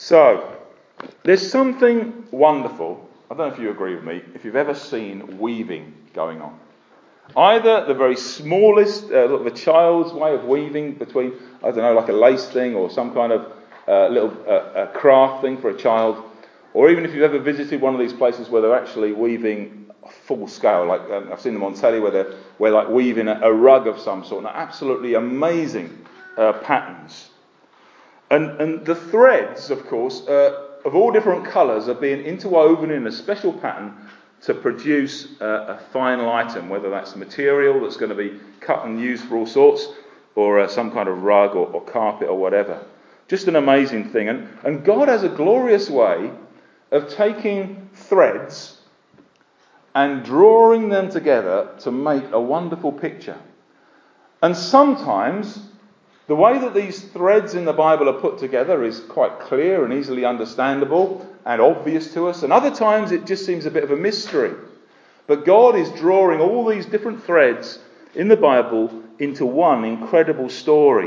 So, there's something wonderful, I don't know if you agree with me, if you've ever seen weaving going on. Either the very smallest, of a child's way of weaving between, I don't know, like a lace thing or some kind of little craft thing for a child, or even if you've ever visited one of these places where they're actually weaving full scale, like I've seen them on telly where they're like weaving a rug of some sort, and absolutely amazing patterns. And the threads, of course, of all different colours are being interwoven in a special pattern to produce a final item, whether that's material that's going to be cut and used for all sorts, or some kind of rug or carpet or whatever. Just an amazing thing. And God has a glorious way of taking threads and drawing them together to make a wonderful picture. And sometimes the way that these threads in the Bible are put together is quite clear and easily understandable and obvious to us, and other times it just seems a bit of a mystery. But God is drawing all these different threads in the Bible into one incredible story.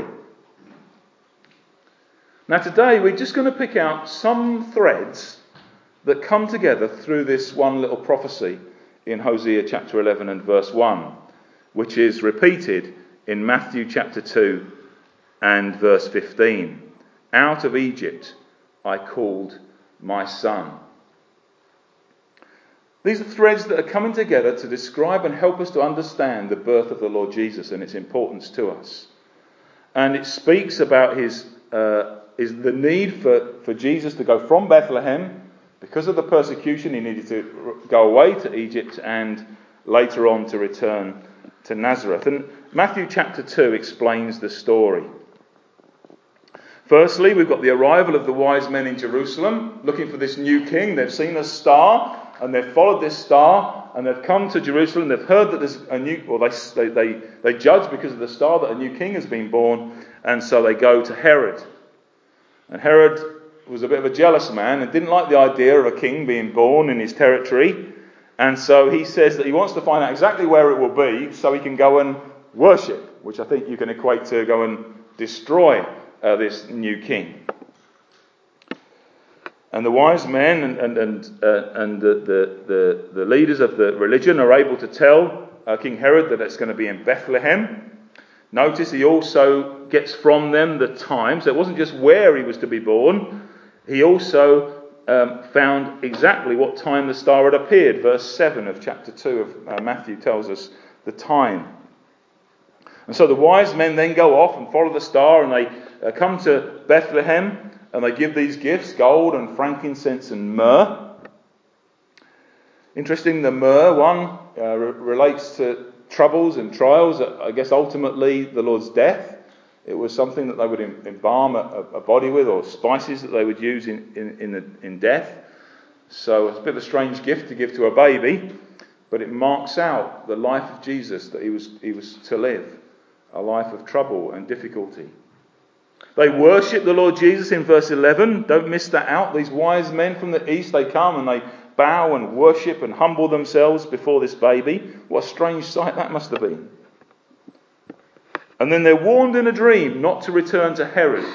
Now today we're just going to pick out some threads that come together through this one little prophecy in Hosea chapter 11 and verse 1, which is repeated in Matthew chapter 2 and verse 15. Out of Egypt I called my son. These are threads that are coming together to describe and help us to understand the birth of the Lord Jesus and its importance to us. And it speaks about the need for Jesus to go from Bethlehem. Because of the persecution, he needed to go away to Egypt and later on to return to Nazareth. And Matthew chapter 2 explains the story. Firstly, we've got the arrival of the wise men in Jerusalem, looking for this new king. They've seen a star, and they've followed this star, and they've come to Jerusalem. They've heard that there's a new, or they judge because of the star that a new king has been born, and so they go to Herod. And Herod was a bit of a jealous man and didn't like the idea of a king being born in his territory, and so he says that he wants to find out exactly where it will be so he can go and worship, which I think you can equate to go and destroy this new king. And the wise men and the leaders of the religion are able to tell King Herod that it's going to be in Bethlehem. Notice he also gets from them the time. So it wasn't just where he was to be born. He also found exactly what time the star had appeared. Verse 7 of chapter 2 of Matthew tells us the time. And so the wise men then go off and follow the star, and they come to Bethlehem, and they give these gifts, gold and frankincense and myrrh. Interesting, the myrrh one relates to troubles and trials. I guess ultimately the Lord's death. It was something that they would embalm a body with, or spices that they would use in death. So it's a bit of a strange gift to give to a baby, but it marks out the life of Jesus that he was to live, a life of trouble and difficulty. They worship the Lord Jesus in verse 11. Don't miss that out. These wise men from the east, they come and they bow and worship and humble themselves before this baby. What a strange sight that must have been. And then they're warned in a dream not to return to Herod.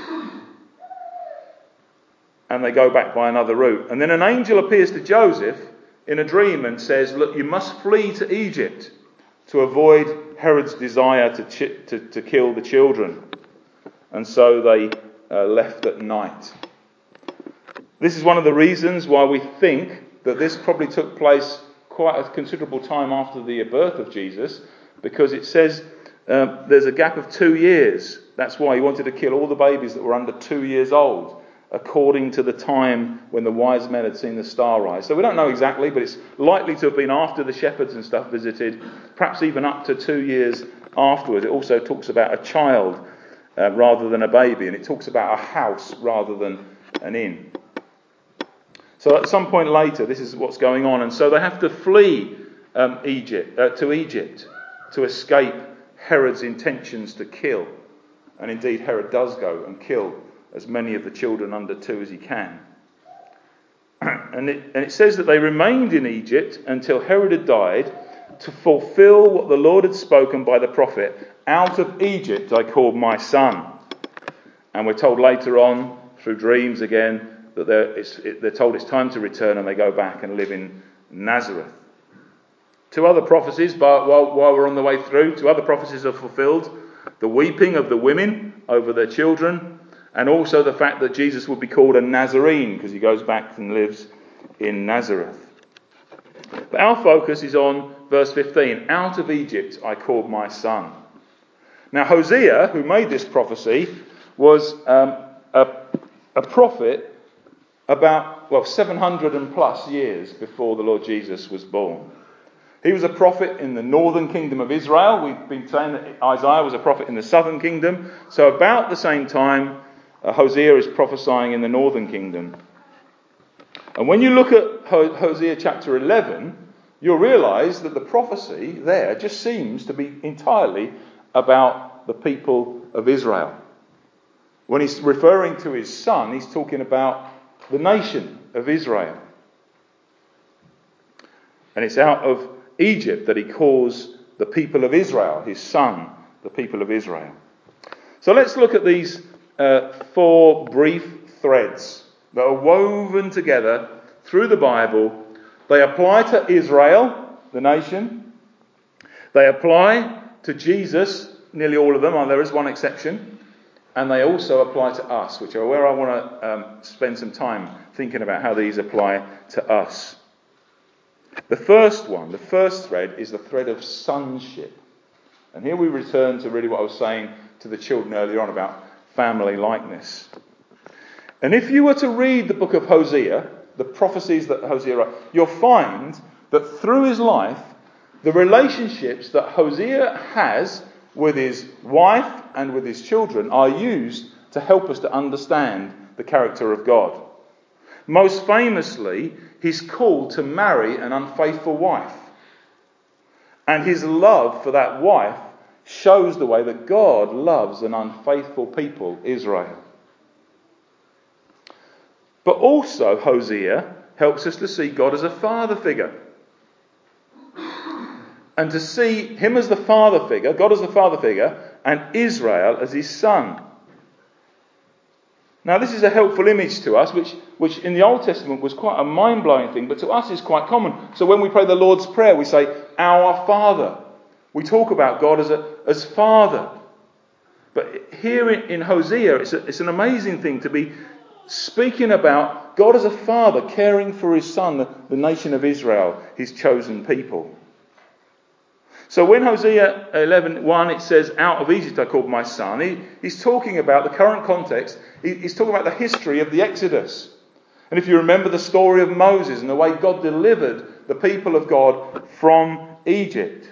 And they go back by another route. And then an angel appears to Joseph in a dream and says, look, you must flee to Egypt to avoid Herod's desire to kill the children. And so they left at night. This is one of the reasons why we think that this probably took place quite a considerable time after the birth of Jesus, because it says there's a gap of 2 years. That's why he wanted to kill all the babies that were under 2 years old, according to the time when the wise men had seen the star rise. So we don't know exactly, but it's likely to have been after the shepherds and stuff visited, perhaps even up to 2 years afterwards. It also talks about a child rather than a baby, and it talks about a house rather than an inn. So at some point later, this is what's going on, and so they have to flee to Egypt to escape Herod's intentions to kill. And indeed, Herod does go and kill as many of the children under 2 as he can. And it says that they remained in Egypt until Herod had died, to fulfill what the Lord had spoken by the prophet, out of Egypt I called my son. And we're told later on, through dreams again, that they're told it's time to return, and they go back and live in Nazareth. Two other prophecies, but while we're on the way through, two other prophecies are fulfilled. The weeping of the women over their children, and also the fact that Jesus would be called a Nazarene because he goes back and lives in Nazareth. But our focus is on verse 15. Out of Egypt I called my son. Now Hosea, who made this prophecy, was a prophet about 700 and plus years before the Lord Jesus was born. He was a prophet in the northern kingdom of Israel. We've been saying that Isaiah was a prophet in the southern kingdom. So about the same time, Hosea is prophesying in the northern kingdom. And when you look at Hosea chapter 11, you'll realise that the prophecy there just seems to be entirely about the people of Israel. When he's referring to his son, he's talking about the nation of Israel. And it's out of Egypt that he calls the people of Israel, his son, the people of Israel. So let's look at these 4 brief threads that are woven together through the Bible. They apply to Israel, the nation. They apply to Jesus, nearly all of them, there is one exception. And they also apply to us, which are where I want to spend some time thinking about how these apply to us. The first thread, is the thread of sonship. And here we return to really what I was saying to the children earlier on about family likeness. And if you were to read the book of Hosea, the prophecies that Hosea wrote, you'll find that through his life, the relationships that Hosea has with his wife and with his children are used to help us to understand the character of God. Most famously, he's called to marry an unfaithful wife. And his love for that wife shows the way that God loves an unfaithful people, Israel. But also, Hosea helps us to see God as a father figure. And to see him as the father figure, God as the father figure, and Israel as his son. Now this is a helpful image to us, which in the Old Testament was quite a mind-blowing thing, but to us is quite common. So when we pray the Lord's Prayer, we say, Our Father. We talk about God as Father. But here in Hosea, it's an amazing thing to be speaking about God as a father caring for his son, the nation of Israel, his chosen people. So when Hosea 11:1 it says, Out of Egypt I called my son, he's talking about the current context. He's talking about the history of the Exodus. And if you remember the story of Moses and the way God delivered the people of God from Egypt.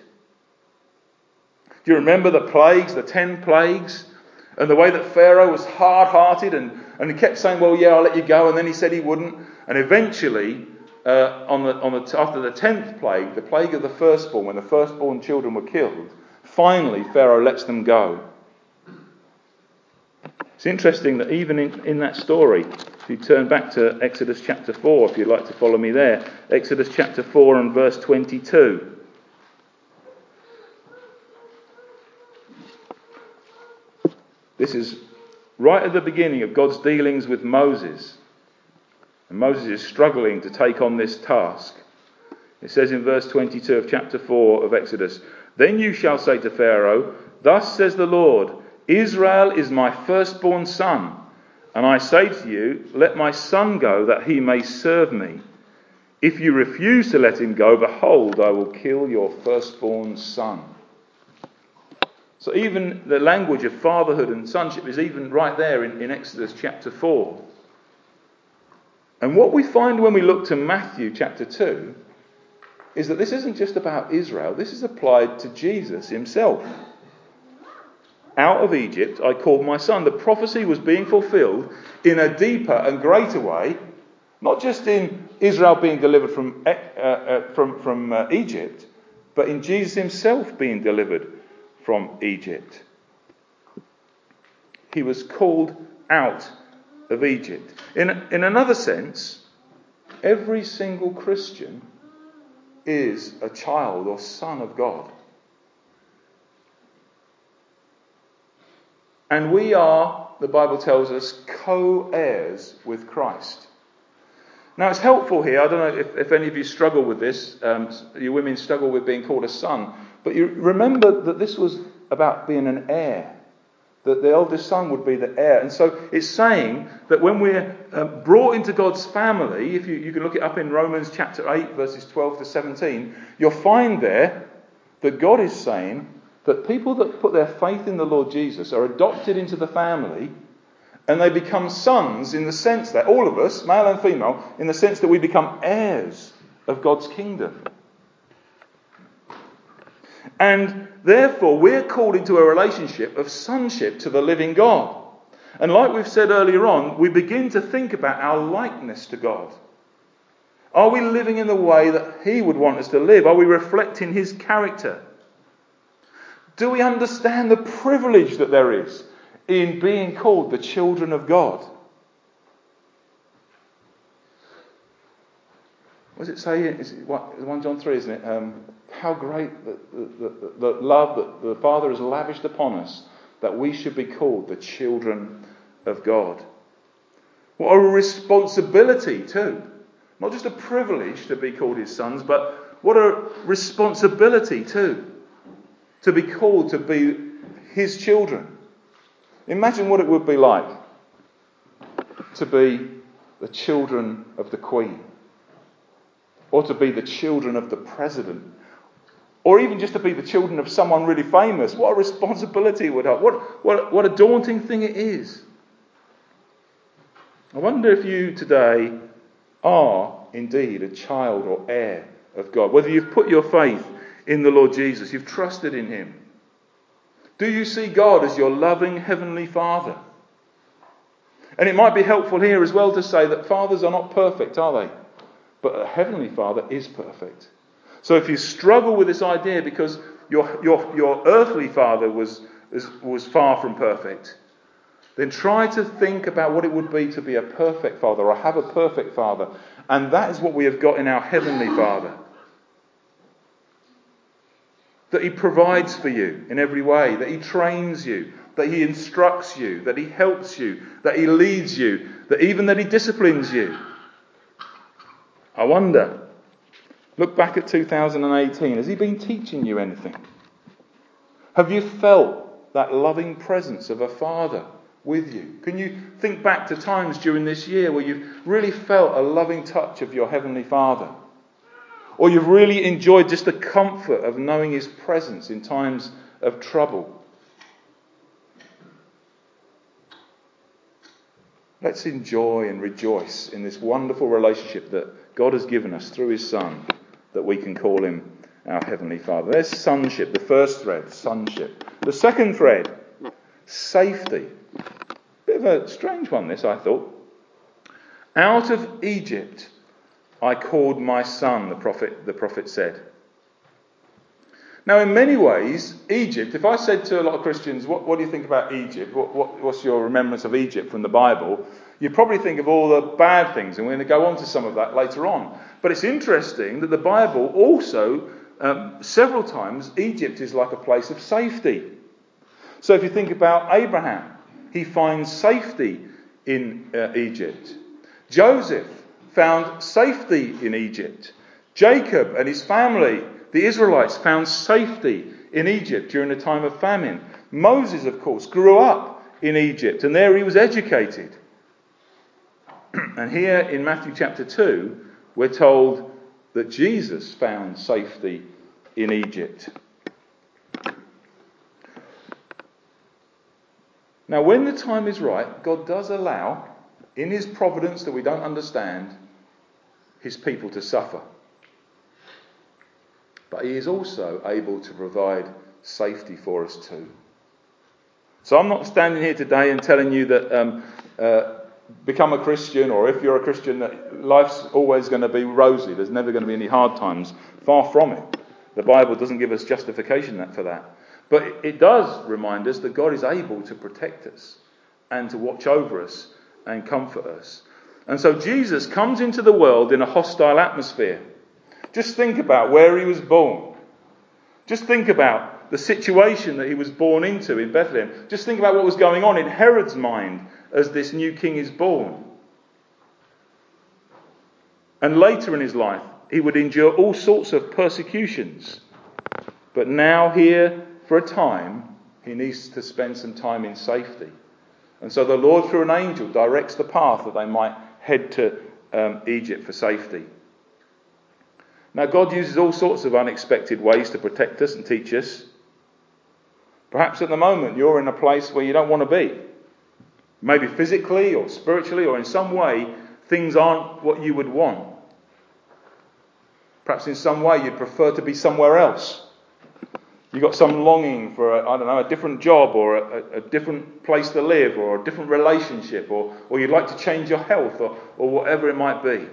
Do you remember the plagues, the 10 plagues? And the way that Pharaoh was hard-hearted and he kept saying, well, yeah, I'll let you go. And then he said he wouldn't. And eventually, after the 10th plague, the plague of the firstborn, when the firstborn children were killed, finally Pharaoh lets them go. It's interesting that even in that story, if you turn back to Exodus chapter 4, if you'd like to follow me there, Exodus chapter 4 and verse 22. This is right at the beginning of God's dealings with Moses. And Moses is struggling to take on this task. It says in verse 22 of chapter 4 of Exodus, Then you shall say to Pharaoh, Thus says the Lord, Israel is my firstborn son. And I say to you, Let my son go, that he may serve me. If you refuse to let him go, behold, I will kill your firstborn son. So even the language of fatherhood and sonship is even right there in Exodus chapter 4. And what we find when we look to Matthew chapter 2 is that this isn't just about Israel. This is applied to Jesus himself. Out of Egypt I called my son. The prophecy was being fulfilled in a deeper and greater way, not just in Israel being delivered from Egypt, but in Jesus himself being delivered from Egypt. He was called out of Egypt. In another sense, every single Christian is a child or son of God. And we are, the Bible tells us, co-heirs with Christ. Now it's helpful here, I don't know if any of you struggle with this, you women struggle with being called a son, but you remember that this was about being an heir, that the eldest son would be the heir. And so it's saying that when we're brought into God's family, if you can look it up in Romans chapter 8 verses 12 to 17, you'll find there that God is saying that people that put their faith in the Lord Jesus are adopted into the family, and they become sons in the sense that, all of us, male and female, in the sense that we become heirs of God's kingdom. And therefore, we're called into a relationship of sonship to the living God. And like we've said earlier on, we begin to think about our likeness to God. Are we living in the way that He would want us to live? Are we reflecting His character? Do we understand the privilege that there is in being called the children of God? What does it say? It's 1 John 3, isn't it? How great the love that the Father has lavished upon us, that we should be called the children of God. What a responsibility too. Not just a privilege to be called His sons, but what a responsibility too, to be called to be His children. Imagine what it would be like to be the children of the Queen, or to be the children of the President, or even just to be the children of someone really famous. What a responsibility it would have. What a daunting thing it is. I wonder if you today are indeed a child or heir of God. Whether you've put your faith in the Lord Jesus, you've trusted in Him. Do you see God as your loving Heavenly Father? And it might be helpful here as well to say that fathers are not perfect, are they? But a Heavenly Father is perfect. So if you struggle with this idea because your earthly father was far from perfect, then try to think about what it would be to be a perfect father or have a perfect father. And that is what we have got in our Heavenly Father. That He provides for you in every way, that He trains you, that He instructs you, that He helps you, that He leads you, that He disciplines you. I wonder, look back at 2018, has He been teaching you anything? Have you felt that loving presence of a Father with you? Can you think back to times during this year where you've really felt a loving touch of your Heavenly Father? Or you've really enjoyed just the comfort of knowing His presence in times of trouble? Let's enjoy and rejoice in this wonderful relationship that God has given us through His Son, that we can call Him our Heavenly Father. There's sonship, the first thread, sonship. The second thread, safety. Bit of a strange one, this, I thought. Out of Egypt I called my son, the prophet said. Now, in many ways, Egypt, if I said to a lot of Christians, what do you think about Egypt? What's your remembrance of Egypt from the Bible? You'd probably think of all the bad things, and we're going to go on to some of that later on. But it's interesting that the Bible also, several times, Egypt is like a place of safety. So if you think about Abraham, he finds safety in Egypt. Joseph found safety in Egypt. Jacob and his family, the Israelites, found safety in Egypt during a time of famine. Moses, of course, grew up in Egypt, and there he was educated. And here in Matthew chapter 2, we're told that Jesus found safety in Egypt. Now, when the time is right, God does allow, in His providence that we don't understand, His people to suffer. But He is also able to provide safety for us too. So I'm not standing here today and telling you that become a Christian, or if you're a Christian, that life's always going to be rosy. There's never going to be any hard times. Far from it. The Bible doesn't give us justification for that. But it does remind us that God is able to protect us and to watch over us and comfort us. And so Jesus comes into the world in a hostile atmosphere. Just think about where He was born. Just think about the situation that He was born into in Bethlehem. Just think about what was going on in Herod's mind as this new king is born. And later in his life, he would endure all sorts of persecutions. But now here, for a time, he needs to spend some time in safety. And so the Lord, through an angel, directs the path that they might head to Egypt for safety. Now, God uses all sorts of unexpected ways to protect us and teach us. Perhaps at the moment you're in a place where you don't want to be. Maybe physically or spiritually or in some way, things aren't what you would want. Perhaps in some way you'd prefer to be somewhere else. You've got some longing for, a different job or a different place to live or a different relationship or you'd like to change your health or whatever it might be.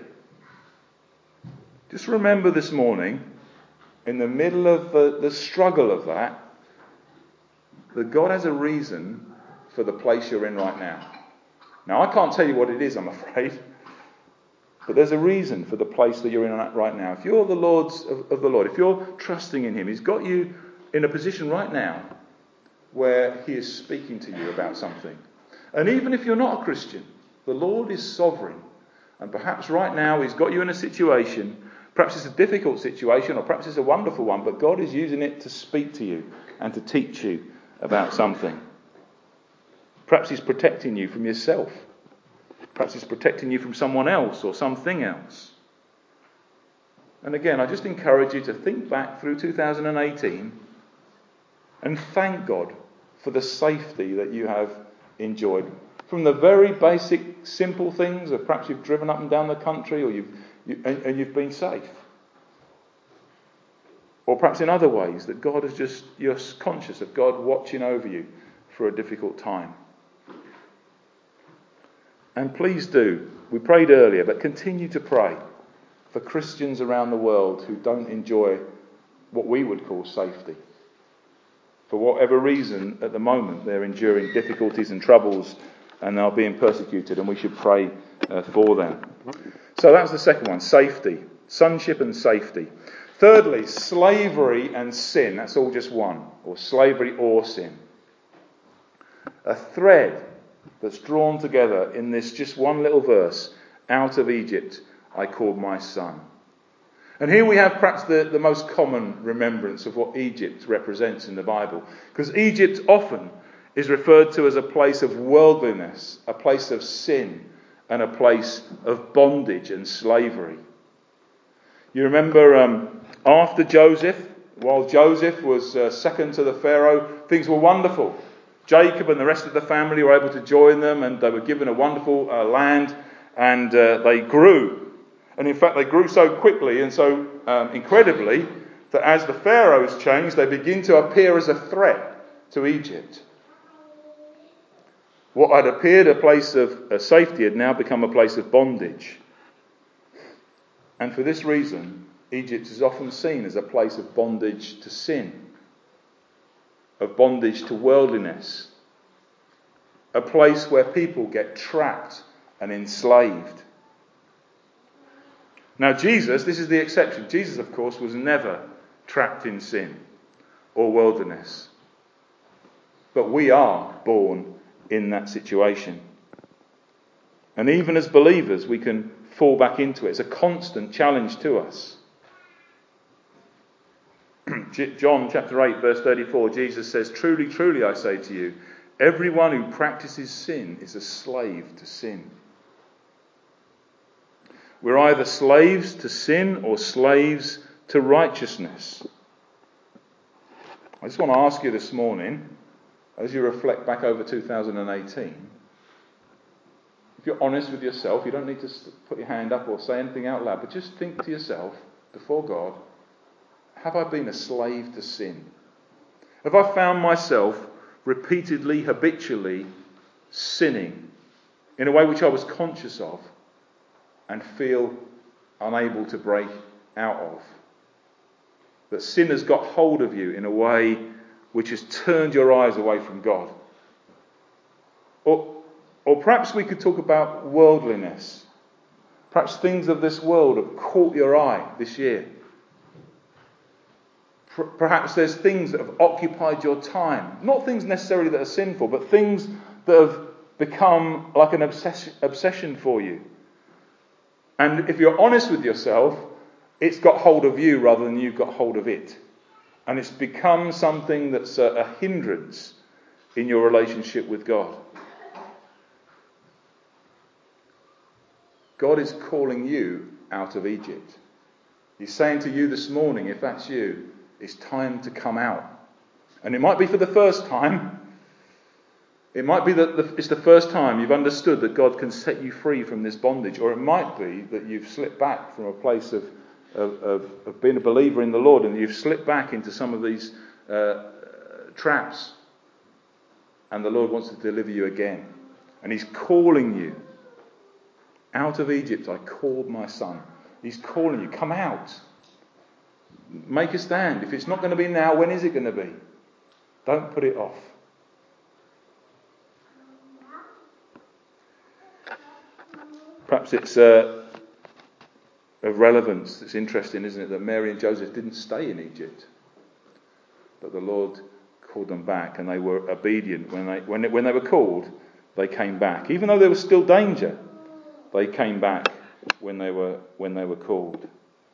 Just remember this morning, in the middle of the struggle of that God has a reason for the place you're in right now. Now, I can't tell you what it is, I'm afraid. But there's a reason for the place that you're in right now. If you're the Lord's of the Lord, if you're trusting in him, he's got you in a position right now where he is speaking to you about something. And even if you're not a Christian, the Lord is sovereign. And perhaps right now he's got you in a situation, perhaps it's a difficult situation or perhaps it's a wonderful one, but God is using it to speak to you and to teach you about something. Perhaps he's protecting you from yourself. Perhaps he's protecting you from someone else or something else. And again, I just encourage you to think back through 2018 and thank God for the safety that you have enjoyed. From the very basic, simple things of perhaps you've driven up and down the country or you've been safe. Or perhaps in other ways that God is you're conscious of God watching over you for a difficult time. And please do, we prayed earlier, but continue to pray for Christians around the world who don't enjoy what we would call safety. For whatever reason, at the moment, they're enduring difficulties and troubles and they're being persecuted, and we should pray for them. So that's the second one, safety. Sonship and safety. Thirdly, slavery and sin. That's all just one. Or slavery or sin. A thread that's drawn together in this just one little verse. Out of Egypt I called my son. And here we have perhaps the most common remembrance of what Egypt represents in the Bible. Because Egypt often is referred to as a place of worldliness, a place of sin, and a place of bondage and slavery. You remember after Joseph, while Joseph was second to the Pharaoh, things were wonderful. Jacob and the rest of the family were able to join them and they were given a wonderful land and they grew. And in fact they grew so quickly and so incredibly that as the pharaohs changed, they begin to appear as a threat to Egypt. What had appeared a place of safety had now become a place of bondage. And for this reason, Egypt is often seen as a place of bondage to sin, of bondage to worldliness, a place where people get trapped and enslaved. Now Jesus, this is the exception. Jesus, of course, was never trapped in sin or worldliness. But we are born in that situation. And even as believers, we can fall back into it. It's a constant challenge to us. John chapter 8 verse 34, Jesus says, "Truly, truly, I say to you, everyone who practices sin is a slave to sin." We're either slaves to sin or slaves to righteousness. I just want to ask you this morning, as you reflect back over 2018, if you're honest with yourself, you don't need to put your hand up or say anything out loud, but just think to yourself, before God, have I been a slave to sin? Have I found myself repeatedly, habitually sinning in a way which I was conscious of and feel unable to break out of? That sin has got hold of you in a way which has turned your eyes away from God. Or perhaps we could talk about worldliness. Perhaps things of this world have caught your eye this year. Perhaps there's things that have occupied your time. Not things necessarily that are sinful, but things that have become like an obsession for you. And if you're honest with yourself, it's got hold of you rather than you've got hold of it. And it's become something that's a hindrance in your relationship with God. God is calling you out of Egypt. He's saying to you this morning, if that's you, it's time to come out. And it might be for the first time. It might be that it's the first time you've understood that God can set you free from this bondage. Or it might be that you've slipped back from a place of being a believer in the Lord, and you've slipped back into some of these traps. And the Lord wants to deliver you again. And He's calling you. Out of Egypt I called my son. He's calling you. Come out. Make a stand. If it's not going to be now, when is it going to be? Don't put it off. Perhaps it's of relevance. It's interesting, isn't it, that Mary and Joseph didn't stay in Egypt, but the Lord called them back, and they were obedient. When they were called, they came back. Even though there was still danger, they came back when they were called.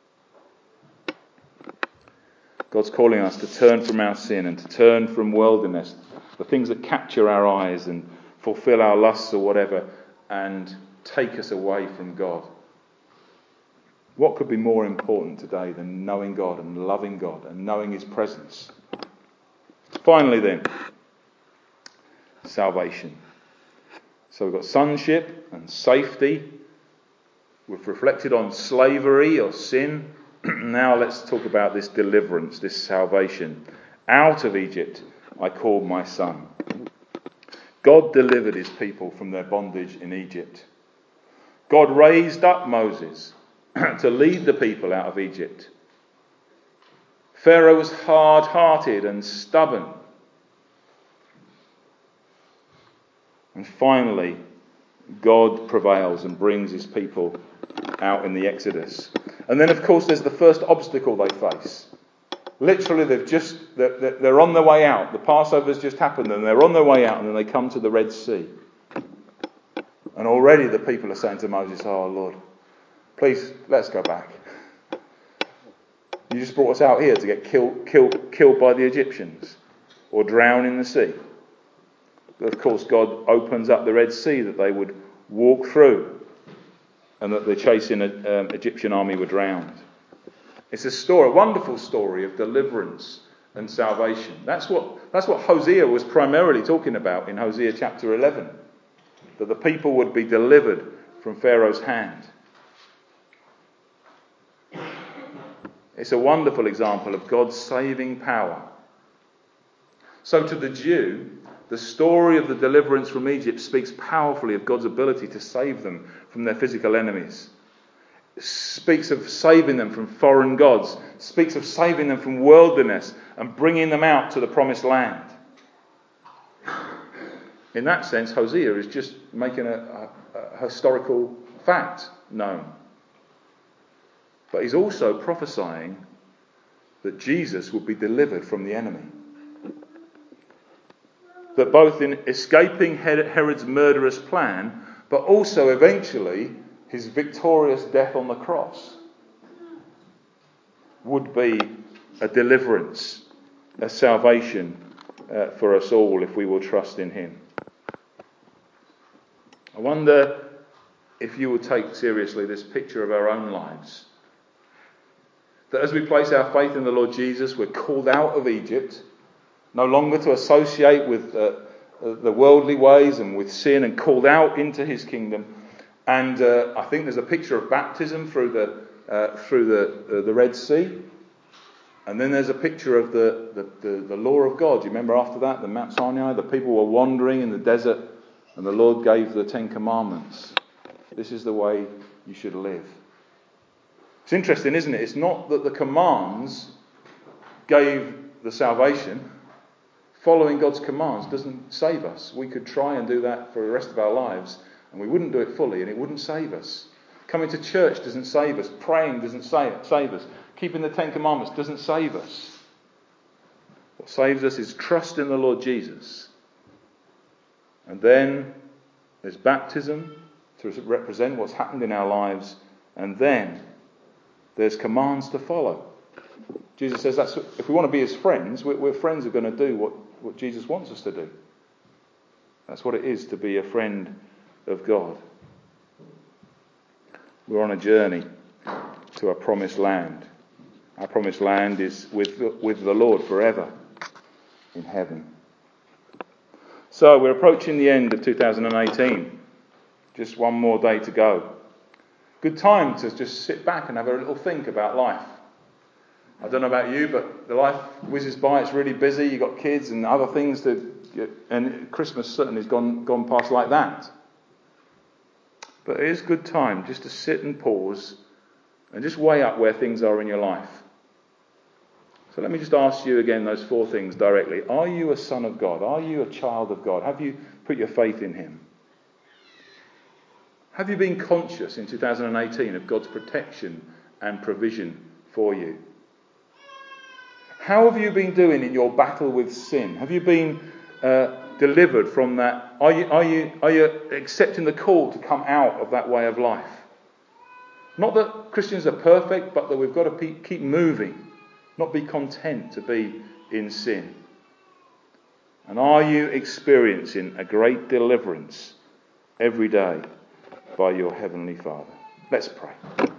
God's calling us to turn from our sin and to turn from worldliness, the things that capture our eyes and fulfill our lusts or whatever, and take us away from God. What could be more important today than knowing God and loving God and knowing His presence? Finally then, salvation. So we've got sonship and safety. We've reflected on slavery or sin. Now let's talk about this deliverance, this salvation. Out of Egypt I called my son. God delivered His people from their bondage in Egypt. God raised up Moses to lead the people out of Egypt. Pharaoh was hard-hearted and stubborn. And finally, God prevails and brings His people out in the Exodus. And then, of course, there's the first obstacle they face. Literally, they're on their way out. The Passover's just happened, and they're on their way out, and then they come to the Red Sea. And already the people are saying to Moses, "Oh Lord, please, let's go back. You just brought us out here to get killed by the Egyptians or drown in the sea." But of course, God opens up the Red Sea that they would walk through, and that the chasing Egyptian army were drowned. It's a wonderful story of deliverance and salvation. That's what Hosea was primarily talking about in Hosea chapter 11. That the people would be delivered from Pharaoh's hand. It's a wonderful example of God's saving power. So to the Jew, the story of the deliverance from Egypt speaks powerfully of God's ability to save them from their physical enemies. It speaks of saving them from foreign gods. It speaks of saving them from worldliness and bringing them out to the promised land. In that sense, Hosea is just making a historical fact known. But he's also prophesying that Jesus would be delivered from the enemy. That both in escaping Herod's murderous plan, but also eventually his victorious death on the cross would be a deliverance, a salvation for us all if we will trust in him. I wonder if you will take seriously this picture of our own lives. That as we place our faith in the Lord Jesus, we're called out of Egypt, no longer to associate with the worldly ways and with sin, and called out into his kingdom. And I think there's a picture of baptism through the Red Sea. And then there's a picture of the law of God. Do you remember after that, the Mount Sinai, the people were wandering in the desert, and the Lord gave the 10 Commandments. This is the way you should live. It's interesting, isn't it? It's not that the commands gave the salvation. Following God's commands doesn't save us. We could try and do that for the rest of our lives, and we wouldn't do it fully, and it wouldn't save us. Coming to church doesn't save us. Praying doesn't save us. Keeping the 10 Commandments doesn't save us. What saves us is trust in the Lord Jesus. And then there's baptism to represent what's happened in our lives. And then there's commands to follow. Jesus says that's if we want to be his friends, we're friends who are going to do what Jesus wants us to do. That's what it is to be a friend of God. We're on a journey to a promised land. Our promised land is with the Lord forever in heaven. So we're approaching the end of 2018. Just one more day to go. Good time to just sit back and have a little think about life. I don't know about you, but the life whizzes by. It's really busy. You've got kids and other things and Christmas certainly has gone past like that. But it is a good time just to sit and pause and just weigh up where things are in your life. So let me just ask you again those 4 things directly. Are you a son of God? Are you a child of God? Have you put your faith in him? Have you been conscious in 2018 of God's protection and provision for you? How have you been doing in your battle with sin? Have you been delivered from that? Are you accepting the call to come out of that way of life? Not that Christians are perfect, but that we've got to keep moving, not be content to be in sin. And are you experiencing a great deliverance every day by your Heavenly Father? Let's pray.